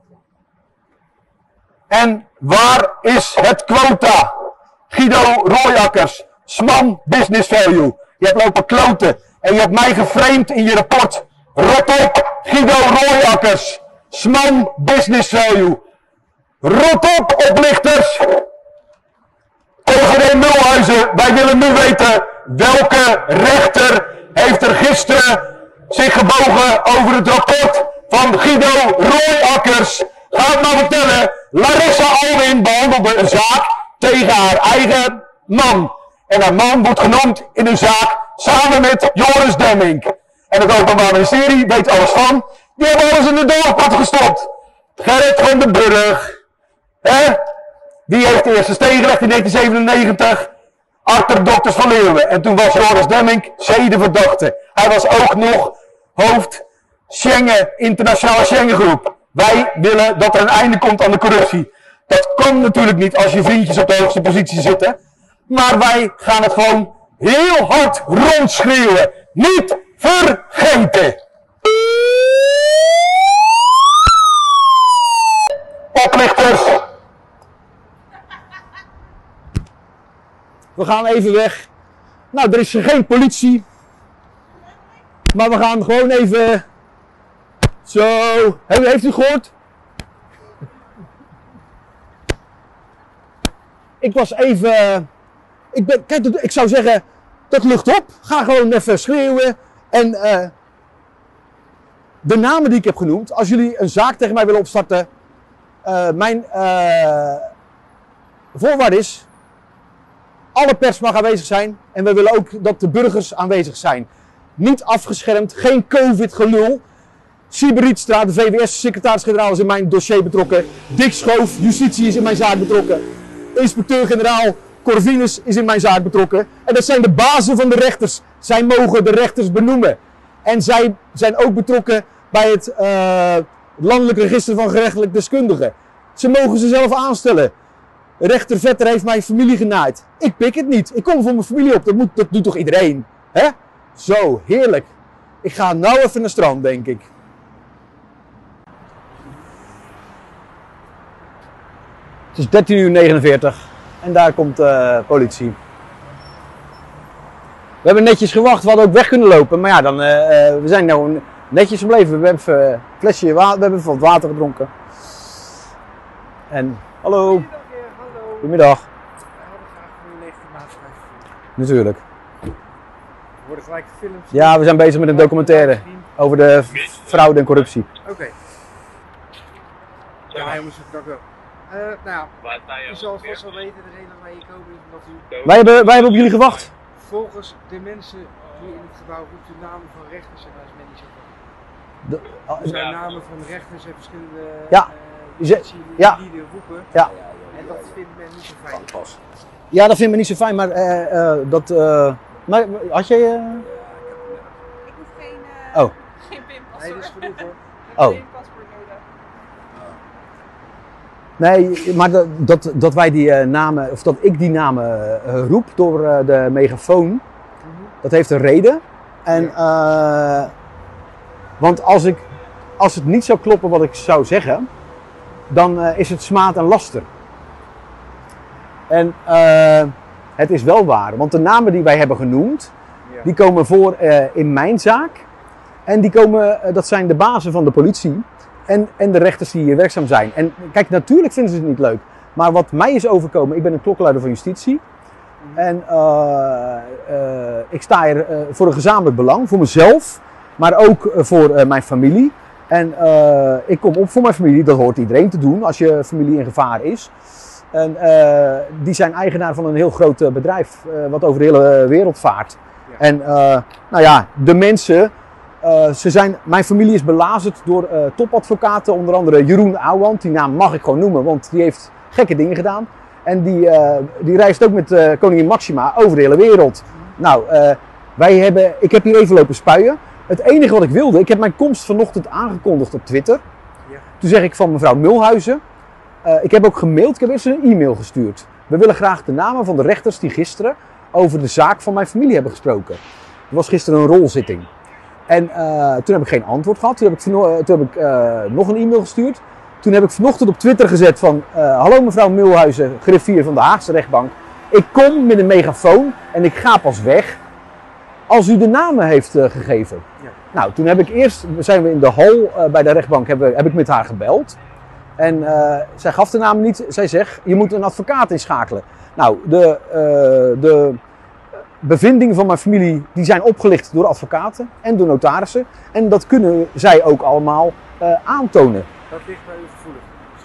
En waar is het quota? Guido Royakkers, Sman Business Value. Je hebt lopen kloten en je hebt mij geframed in je rapport. Rot op, Guido Royakkers, Sman Business Value. Rot op, oplichters. Desiree Mulhuizen, wij willen nu weten welke rechter heeft er gisteren zich gebogen over het rapport van Guido Royakkers. Ga het maar vertellen. Larissa Alwin behandelde een zaak tegen haar eigen man. En haar man wordt genoemd in een zaak samen met Joris Demmink. En het Openbaar Ministerie weet alles van. Die hebben alles in de doorpad gestopt. Gerrit van den Burg. Hè? Die heeft de eerste stegenrecht in negentien zevenennegentig. Achter Dokters van Leeuwen. En toen was Joris Demmink zedenverdachte. Hij was ook nog hoofd Schengen, internationale Schengengroep. Wij willen dat er een einde komt aan de corruptie. Dat kan natuurlijk niet als je vriendjes op de hoogste positie zitten. Maar wij gaan het gewoon heel hard rondschreeuwen. Niet vergeten. Stoplichters! We gaan even weg. Nou, er is geen politie. Maar we gaan gewoon even... Zo. Heeft u gehoord? Ik was even... Ik, ben, kijk, ik zou zeggen, dat lucht op. Ga gewoon even schreeuwen. En uh, de namen die ik heb genoemd, als jullie een zaak tegen mij willen opstarten, uh, mijn uh, voorwaarde is, alle pers mag aanwezig zijn en we willen ook dat de burgers aanwezig zijn. Niet afgeschermd, geen COVID-gelul. Siebe Rietstra, de V W S-secretaris-generaal, is in mijn dossier betrokken. Dick Schoof, justitie, is in mijn zaak betrokken. Inspecteur-generaal Corvinus is in mijn zaak betrokken. En dat zijn de bazen van de rechters. Zij mogen de rechters benoemen. En zij zijn ook betrokken bij het uh, landelijk register van gerechtelijk deskundigen. Ze mogen ze zelf aanstellen. Rechter Vetter heeft mijn familie genaaid. Ik pik het niet. Ik kom voor mijn familie op. Dat, moet, dat doet toch iedereen? Hè? Zo, heerlijk. Ik ga nou even naar het strand, denk ik. Het is dertien uur negenenveertig. En daar komt uh, politie. We hebben netjes gewacht, we hadden ook weg kunnen lopen. Maar ja, dan, uh, uh, we zijn nou netjes gebleven. We hebben even een flesje water, we hebben even wat water gedronken. En hallo. Goedemiddag. We hadden graag een legitimatiebewijs. Natuurlijk. We worden gelijk gefilmd. Ja, we zijn bezig met een documentaire over de fraude en corruptie. Oké. Okay. Ja, jongens, dank u wel. Uh, nou ja, u zal het vast wel weten, de reden waar je komen is omdat u... Wij hebben, wij hebben op jullie gewacht. Volgens de mensen hier in het gebouw roept u namen van rechters en dat is mij niet zo van. Er zijn namen van rechters en verschillende ja. uh, justitie ja. die die roepen. Ja. En dat vindt men niet zo fijn. Ja, dat vindt men niet zo fijn, maar uh, uh, dat... Uh, maar had jij... Uh... Ik hoef geen, uh, oh. geen pinpas. Nee, dat is genoeg hoor. Oh. Nee, maar dat, dat, dat wij die uh, namen, of dat ik die namen uh, roep door uh, de megafoon, mm-hmm. dat heeft een reden. En, uh, want als, ik, als het niet zou kloppen wat ik zou zeggen, dan uh, is het smaad en laster. En uh, het is wel waar, want de namen die wij hebben genoemd, ja. die komen voor uh, in mijn zaak. En die komen, uh, dat zijn de bazen van de politie. En, en de rechters die hier werkzaam zijn. En kijk, natuurlijk vinden ze het niet leuk. Maar wat mij is overkomen, ik ben een klokkenluider van justitie. En uh, uh, ik sta hier uh, voor een gezamenlijk belang, voor mezelf. Maar ook uh, voor uh, mijn familie. En uh, ik kom op voor mijn familie, dat hoort iedereen te doen als je familie in gevaar is. En uh, die zijn eigenaar van een heel groot uh, bedrijf, uh, wat over de hele wereld vaart. Ja. En uh, nou ja, de mensen... Uh, ze zijn, mijn familie is belazerd door uh, topadvocaten, onder andere Jeroen Ouwand. Die naam mag ik gewoon noemen, want die heeft gekke dingen gedaan. En die, uh, die reist ook met uh, koningin Maxima over de hele wereld. Nou, uh, wij hebben, ik heb hier even lopen spuien. Het enige wat ik wilde, ik heb mijn komst vanochtend aangekondigd op Twitter. Ja. Toen zeg ik van mevrouw Mulhuizen. Uh, ik heb ook gemaild, ik heb eerst een e-mail gestuurd. We willen graag de namen van de rechters die gisteren over de zaak van mijn familie hebben gesproken. Er was gisteren een rolzitting. En uh, toen heb ik geen antwoord gehad. Toen heb ik, toen heb ik uh, nog een e-mail gestuurd. Toen heb ik vanochtend op Twitter gezet van... Uh, hallo mevrouw Mulhuizen, griffier van de Haagse rechtbank. Ik kom met een megafoon en ik ga pas weg als u de namen heeft uh, gegeven. Ja. Nou, toen heb ik eerst, zijn we in de hal uh, bij de rechtbank, heb, heb ik met haar gebeld. En uh, zij gaf de naam niet. Zij zegt, je moet een advocaat inschakelen. Nou, de... Uh, de bevindingen van mijn familie die zijn opgelicht door advocaten en door notarissen. En dat kunnen zij ook allemaal uh, aantonen. Dat ligt bij u gevoelig.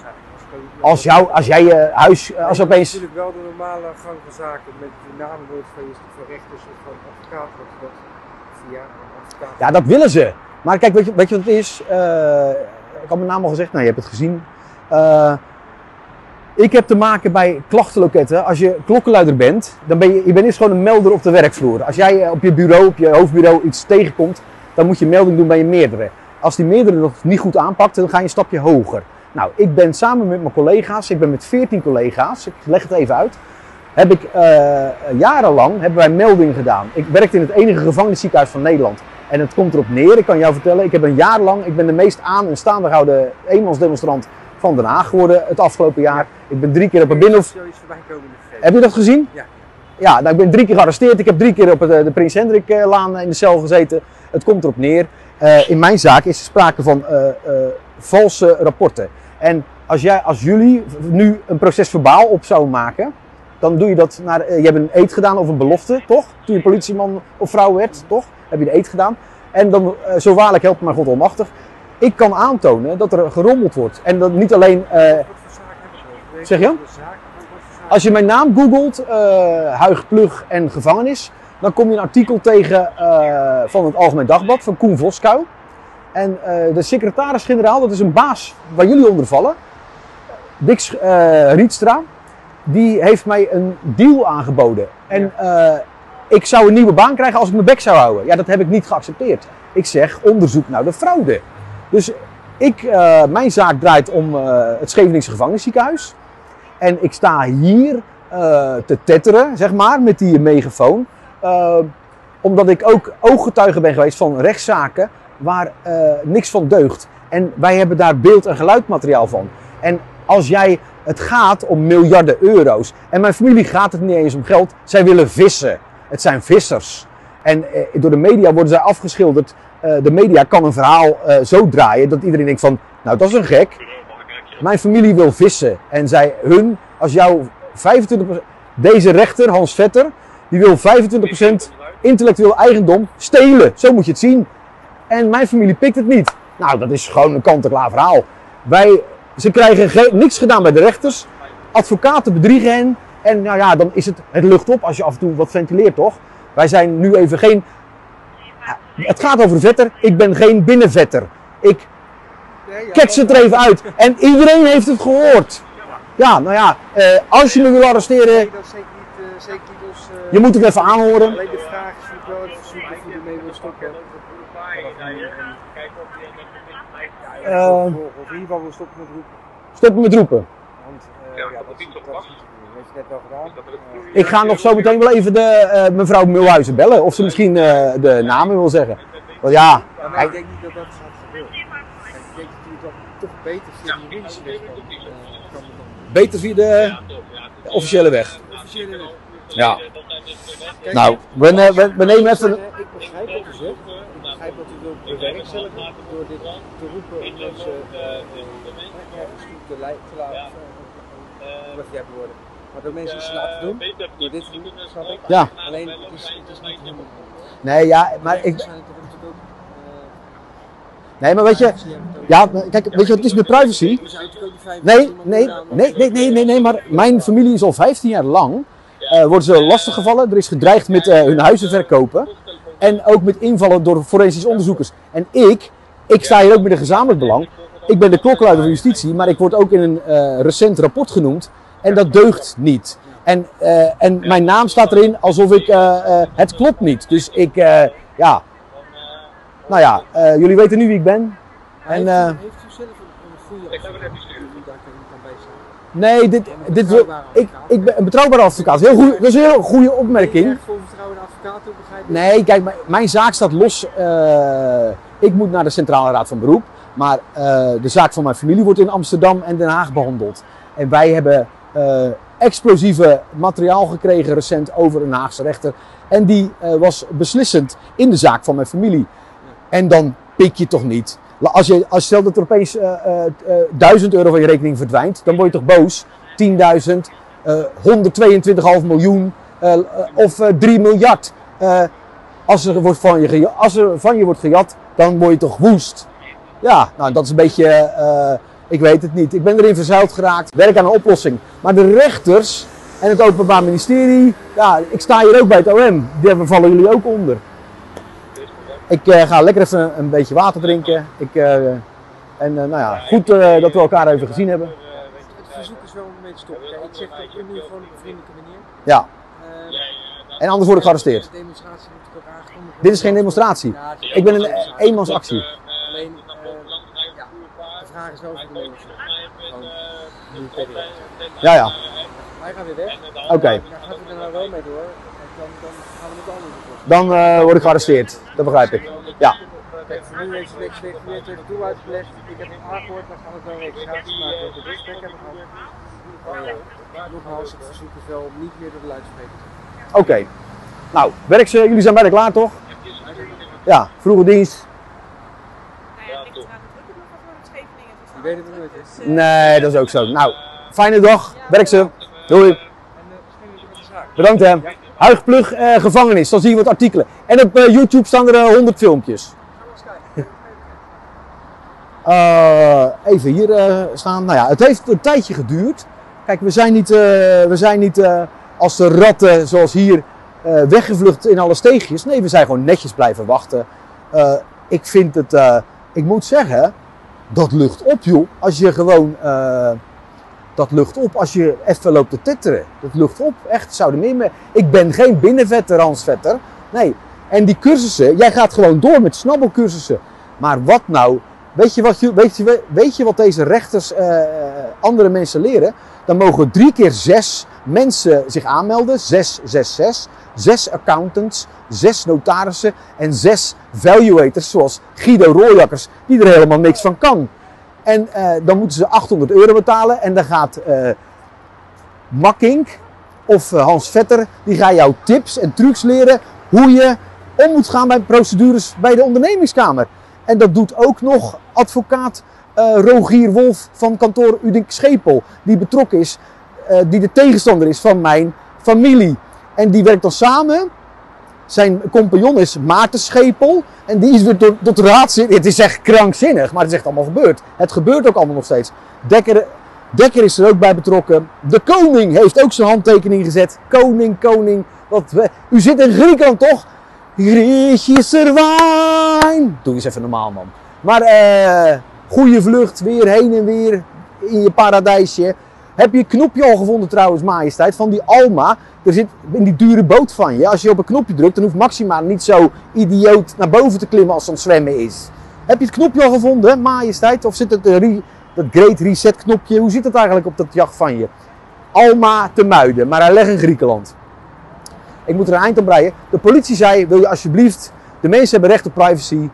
Als, jou, als jij je uh, huis, uh, als nee, opeens... natuurlijk wel de normale gang van zaken met de namen van, van rechters of van advocaten. Dat je dat via advocaten... Ja, dat willen ze. Maar kijk, weet je, weet je wat het is? Uh, ik had mijn naam al gezegd, nou je hebt het gezien. Uh, Ik heb te maken bij klachtenloketten. Als je klokkenluider bent, dan ben je, je bent eerst gewoon een melder op de werkvloer. Als jij op je bureau, op je hoofdbureau iets tegenkomt, dan moet je melding doen bij je meerdere. Als die meerdere nog niet goed aanpakt, dan ga je een stapje hoger. Nou, ik ben samen met mijn collega's, ik ben met veertien collega's, ik leg het even uit, heb ik uh, jarenlang hebben wij meldingen gedaan. Ik werkte in het enige gevangenisziekenhuis van Nederland. En het komt erop neer, ik kan jou vertellen, ik heb een jaar lang, ik ben de meest aan- en staande gehouden eenmansdemonstrant van Den Haag geworden het afgelopen jaar. Ik ben drie keer op een binnenhof. Heb je dat gezien? Ja. Ja, nou, ik ben drie keer gearresteerd. Ik heb drie keer op het, de Prins Hendrik-laan in de cel gezeten. Het komt erop neer. Uh, in mijn zaak is er sprake van uh, uh, valse rapporten. En als, jij, als jullie nu een procesverbaal op zouden maken, dan doe je dat naar... Uh, je hebt een eed gedaan of een belofte, toch? Toen je politieman of vrouw werd, toch? Heb je de eed gedaan. En dan, uh, zo waarlijk helpt mij God almachtig. Ik kan aantonen dat er gerommeld wordt. En dat niet alleen... Uh, zeg je? Als je mijn naam googelt, uh, Huig Plug en gevangenis, dan kom je een artikel tegen uh, van het Algemeen Dagblad van Koen Voskuil. En uh, de secretaris-generaal, dat is een baas waar jullie onder vallen, Dick uh, Rietstra, die heeft mij een deal aangeboden. En uh, ik zou een nieuwe baan krijgen als ik mijn bek zou houden. Ja, dat heb ik niet geaccepteerd. Ik zeg, onderzoek naar de fraude. Dus ik, uh, mijn zaak draait om uh, het Scheveningse gevangenisziekenhuis. En ik sta hier uh, te tetteren, zeg maar, met die megafoon. Uh, omdat ik ook ooggetuige ben geweest van rechtszaken waar uh, niks van deugt. En wij hebben daar beeld- en geluidmateriaal van. En als jij, het gaat om miljarden euro's. En mijn familie gaat het niet eens om geld. Zij willen vissen. Het zijn vissers. En uh, door de media worden zij afgeschilderd. Uh, de media kan een verhaal uh, zo draaien dat iedereen denkt van, nou dat is een gek. Mijn familie wil vissen. En zij, hun, als jouw vijfentwintig procent... Deze rechter, Hans Vetter, die wil vijfentwintig procent intellectueel eigendom stelen. Zo moet je het zien. En mijn familie pikt het niet. Nou, dat is gewoon een kant-en-klaar verhaal. Wij, ze krijgen niks gedaan bij de rechters. Advocaten bedriegen hen. En nou ja, dan is het, het lucht op als je af en toe wat ventileert, toch? Wij zijn nu even geen... Het gaat over de vetter. Ik ben geen binnenvetter. Ik kets het er even uit. En iedereen heeft het gehoord. Ja, nou ja, uh, als je me wil arresteren... Nee, dat is zeker niet, uh, zeker niet ons... Uh, je moet het even aanhoren. Alleen de vraag is natuurlijk wel het verzoek of je ermee wil stoppen. Uh, of in ieder geval wil stoppen met roepen. Stoppen met roepen. Want uh, ja, dat is, dat is niet te doen. Dat heeft je net wel gedaan. Uh, Ik ga nog zo meteen wel even de, uh, mevrouw Mulhuizen bellen. Of ze misschien uh, de namen wil zeggen. Want ja... ja maar ik denk niet dat dat gaat gebeuren. Ik denk natuurlijk dat het toch beter via de juridische weg kan, uh, kan doen. Beter via de, de officiële weg. Officiële weg. Ja. Kijk, nou, we, we, we nemen even... Ik begrijp wat u zegt. Ik begrijp wat u wilt bewerkstelligen door dit te roepen om mensen uh, ergens toe te, te laten uh, wat jij behoorde. Maar door mensen iets te laten doen, door dit te doen, snap ik. Ja. Alleen het is, het is niet helemaal. Nee, ja, maar ik... Nee, maar weet je, ja, kijk, weet je wat het is met privacy? Nee, nee, nee, nee, nee, nee, nee, maar mijn familie is al vijftien jaar lang, uh, worden ze lastiggevallen. Er is gedreigd met uh, hun huizen verkopen en ook met invallen door forensisch onderzoekers. En ik, ik sta hier ook met een gezamenlijk belang. Ik ben de klokkenluider van justitie, maar ik word ook in een uh, recent rapport genoemd en dat deugt niet. En, uh, en mijn naam staat erin alsof ik, uh, uh, het klopt niet. Dus ik, uh, ja... Nou ja, uh, jullie weten nu wie ik ben. En, uh, heeft, u, heeft u zelf een goede advocaat die u daar kan bijstaan? Nee, dit, dit wil, ik, ik ben een betrouwbare advocaat. Heel goed, dat is een heel goede opmerking. Ik voor vertrouwen advocaat, hoe begrijp ik? Nee, kijk, mijn, mijn zaak staat los. Uh, ik moet naar de Centrale Raad van Beroep. Maar uh, de zaak van mijn familie wordt in Amsterdam en Den Haag behandeld. En wij hebben uh, explosieve materiaal gekregen recent over een Haagse rechter. En die uh, was beslissend in de zaak van mijn familie. En dan pik je toch niet. Als je, als stel dat er opeens uh, uh, duizend euro van je rekening verdwijnt, dan word je toch boos? tienduizend, uh, honderdtweeëntwintig komma vijf miljoen uh, uh, of uh, drie miljard. Uh, als, er wordt van je gejat, als er van je wordt gejat, dan word je toch woest. Ja, nou dat is een beetje, uh, ik weet het niet. Ik ben erin verzuild geraakt, werk aan een oplossing. Maar de rechters en het Openbaar Ministerie, ja, ik sta hier ook bij het O M, daar vallen jullie ook onder. Ik uh, ga lekker even een, een beetje water drinken. Ik, uh, en uh, nou ja, goed uh, dat we elkaar even gezien hebben. Het verzoek is wel om mee te stoppen. Kijk, ik zeg dat op nu gewoon op een vriendelijke manier. Ja. Uh, en anders word ik gearresteerd. De demonstratie moet ik ook aangekondigd. Dit is geen demonstratie. Ja, ik ben een eenmansactie. Alleen, uh, ja, de vraag is wel of de Nederlandse. Gewoon nu periode. Ja, ja. Wij gaan weer weg. Oké. Okay. Dan gaat u er nou wel mee door. Dan, dan gaan we het anders oplossen. Dan uh, word ik gearresteerd. Dat begrijp ik. Ja. Kijk, voor nu is het niks vierentwintig doel uitgelegd. Ik heb hem aangehoord, dan gaan we wel registratie maken op de gesprek hebben gehad. Uh, nogmaals, het verzoek is wel om niet meer door de luidspreker. Oké. Okay. Nou, werk ze, jullie zijn bijna klaar toch? Ja, vroege dienst. Je weet het nooit, hè? Nee, dat is ook zo. Nou, fijne dag. Werk ze. Doei. Bedankt hè. Huigplug uh, gevangenis, dan zie je wat artikelen. En op uh, YouTube staan er honderd uh, filmpjes. Uh, even hier uh, staan. Nou ja, het heeft een tijdje geduurd. Kijk, we zijn niet, uh, we zijn niet uh, als de ratten zoals hier uh, weggevlucht in alle steegjes. Nee, we zijn gewoon netjes blijven wachten. Uh, ik vind het, uh, ik moet zeggen, dat lucht op joh. Als je gewoon... Uh, Dat lucht op als je even loopt te titteren. Dat lucht op, echt, zouden meer mee. Ik ben geen binnenvetter, Hans Vetter. Nee. En die cursussen, jij gaat gewoon door met snabbelcursussen. Maar wat nou, weet je wat, je, weet je, weet je wat deze rechters uh, andere mensen leren? Dan mogen drie keer zes mensen zich aanmelden. Zes, zes, zes. Zes accountants, zes notarissen en zes valuators zoals Guido Rooijakkers, die er helemaal niks van kan. En uh, dan moeten ze achthonderd euro betalen en dan gaat uh, Makkink of uh, Hans Vetter, die gaan jou tips en trucs leren hoe je om moet gaan bij procedures bij de ondernemingskamer. En dat doet ook nog advocaat uh, Rogier Wolf van kantoor Udink Schepel, die betrokken is, uh, die de tegenstander is van mijn familie. En die werkt dan samen. Zijn compagnon is Maarten Schepel en die is weer tot, tot raad. Het is echt krankzinnig, maar het is echt allemaal gebeurd. Het gebeurt ook allemaal nog steeds. Dekker, Dekker is er ook bij betrokken. De koning heeft ook zijn handtekening gezet. Koning, koning. Wat, u zit in Griekenland toch? Griechische wijn. Doe eens even normaal man. Maar uh, goede vlucht weer heen en weer in je paradijsje. Heb je een knopje al gevonden trouwens, majesteit, van die Alma? Er zit in die dure boot van je. Als je op een knopje drukt, dan hoeft Maxima niet zo idioot naar boven te klimmen als het aan het zwemmen is. Heb je het knopje al gevonden, majesteit? Of zit het uh, dat Great Reset knopje? Hoe zit het eigenlijk op dat jacht van je? Alma te Muiden, maar hij ligt in Griekenland. Ik moet er een eind aan breien. De politie zei, wil je alsjeblieft, de mensen hebben recht op privacy.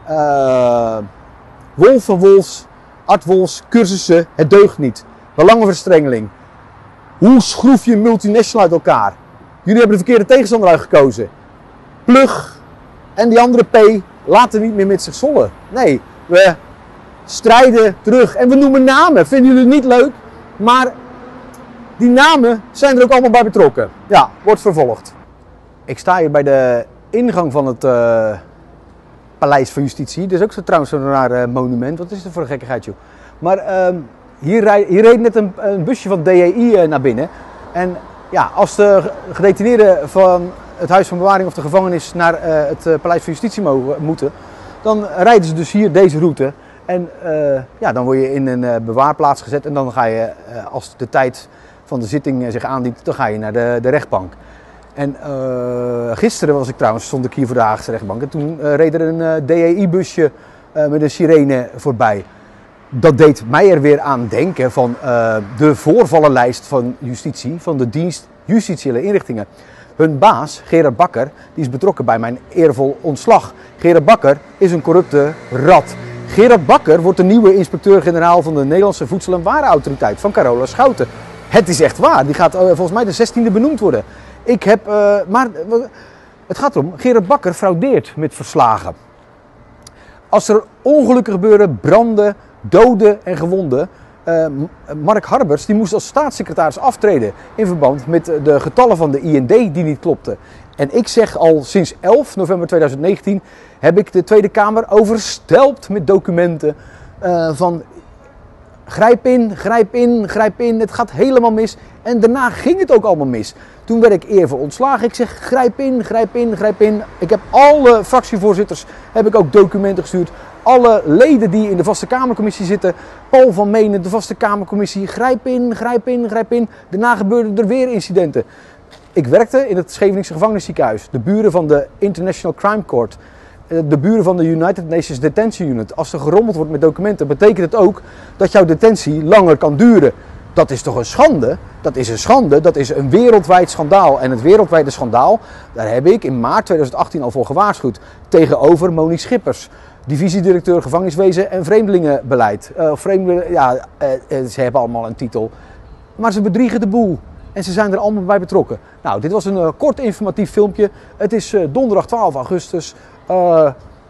Uh, Wolf van Wolfs, Art Wolfs, cursussen, het deugt niet. Belangenverstrengeling. Hoe schroef je een multinational uit elkaar? Jullie hebben de verkeerde tegenstander uitgekozen. Plug en die andere P laten niet meer met zich zollen. Nee, we strijden terug. En we noemen namen. Vinden jullie het niet leuk? Maar die namen zijn er ook allemaal bij betrokken. Ja, wordt vervolgd. Ik sta hier bij de ingang van het uh, Paleis van Justitie. Dit is ook zo, trouwens zo'n raar uh, monument. Wat is er voor een gekkigheid, joh? Maar... Uh, Hier, rijd, hier reed net een, een busje van D J I naar binnen. En ja, als de gedetineerden van het Huis van Bewaring of de gevangenis naar uh, het uh, Paleis van Justitie mogen, moeten, dan rijden ze dus hier deze route. En uh, ja, dan word je in een uh, bewaarplaats gezet en dan ga je, uh, als de tijd van de zitting uh, zich aandient, dan ga je naar de, de rechtbank. En uh, gisteren was ik trouwens, stond ik hier voor de Haagse rechtbank en toen uh, reed er een uh, D J I-busje uh, met een sirene voorbij. Dat deed mij er weer aan denken van uh, de voorvallenlijst van justitie, van de dienst justitiële inrichtingen. Hun baas, Gerard Bakker, die is betrokken bij mijn eervol ontslag. Gerard Bakker is een corrupte rat. Gerard Bakker wordt de nieuwe inspecteur-generaal van de Nederlandse Voedsel- en Warenautoriteit van Carola Schouten. Het is echt waar, die gaat uh, volgens mij de zestiende benoemd worden. Ik heb, uh, maar uh, het gaat erom, Gerard Bakker fraudeert met verslagen. Als er ongelukken gebeuren, branden, doden en gewonden. Uh, Mark Harbers die moest als staatssecretaris aftreden in verband met de getallen van de I N D die niet klopten. En ik zeg al sinds elf november tweeduizend negentien heb ik de Tweede Kamer overstelpt met documenten uh, van grijp in, grijp in, grijp in, het gaat helemaal mis. En daarna ging het ook allemaal mis. Toen werd ik eervol ontslagen. Ik zeg grijp in, grijp in, grijp in. Ik heb alle fractievoorzitters, heb ik ook documenten gestuurd. Alle leden die in de Vaste Kamercommissie zitten, Paul van Menen, de Vaste Kamercommissie, grijp in, grijp in, grijp in. Daarna gebeurden er weer incidenten. Ik werkte in het Scheveningse gevangenisziekenhuis, de buren van de International Crime Court, de buren van de United Nations Detention Unit. Als er gerommeld wordt met documenten, betekent het ook dat jouw detentie langer kan duren. Dat is toch een schande? Dat is een schande, dat is een wereldwijd schandaal. En het wereldwijde schandaal, daar heb ik in maart tweeduizend achttien al voor gewaarschuwd. Tegenover Monique Schippers. divisiedirecteur gevangeniswezen en vreemdelingenbeleid. Uh, vreemdelingen, ja, uh, ze hebben allemaal een titel. Maar ze bedriegen de boel. En ze zijn er allemaal bij betrokken. Nou, dit was een uh, kort informatief filmpje. Het is uh, donderdag twaalf augustus. Uh,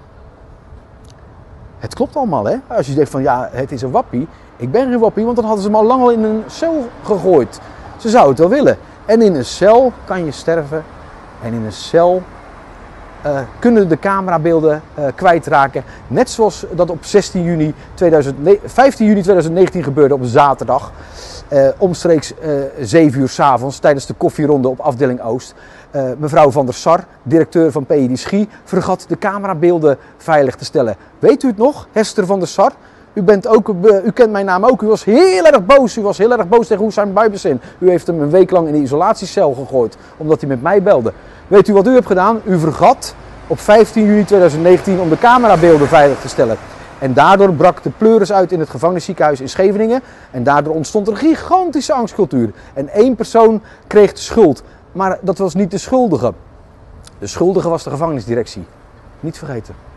het klopt allemaal, hè? Als je denkt van ja, het is een wappie. Ik ben geen wappie, want dan hadden ze hem al lang al in een cel gegooid. Ze zouden het wel willen. En in een cel kan je sterven. En in een cel uh, kunnen de camerabeelden uh, kwijtraken. Net zoals dat op zestien juni vijftien juni tweeduizend negentien gebeurde op zaterdag. Uh, omstreeks uh, zeven uur 's avonds tijdens de koffieronde op afdeling Oost. Uh, mevrouw Van der Sar, directeur van P I D Schie, vergat de camerabeelden veilig te stellen. Weet u het nog, Hester van der Sar? U, bent ook, uh, u kent mijn naam ook. U was heel erg boos. U was heel erg boos tegen Hoesijn Bijbezin. U heeft hem een week lang in de isolatiecel gegooid, omdat hij met mij belde. Weet u wat u hebt gedaan? U vergat op vijftien juni tweeduizend negentien om de camerabeelden veilig te stellen. En daardoor brak de pleuris uit in het gevangenisziekenhuis in Scheveningen. En daardoor ontstond er een gigantische angstcultuur. En één persoon kreeg de schuld. Maar dat was niet de schuldige. De schuldige was de gevangenisdirectie. Niet vergeten.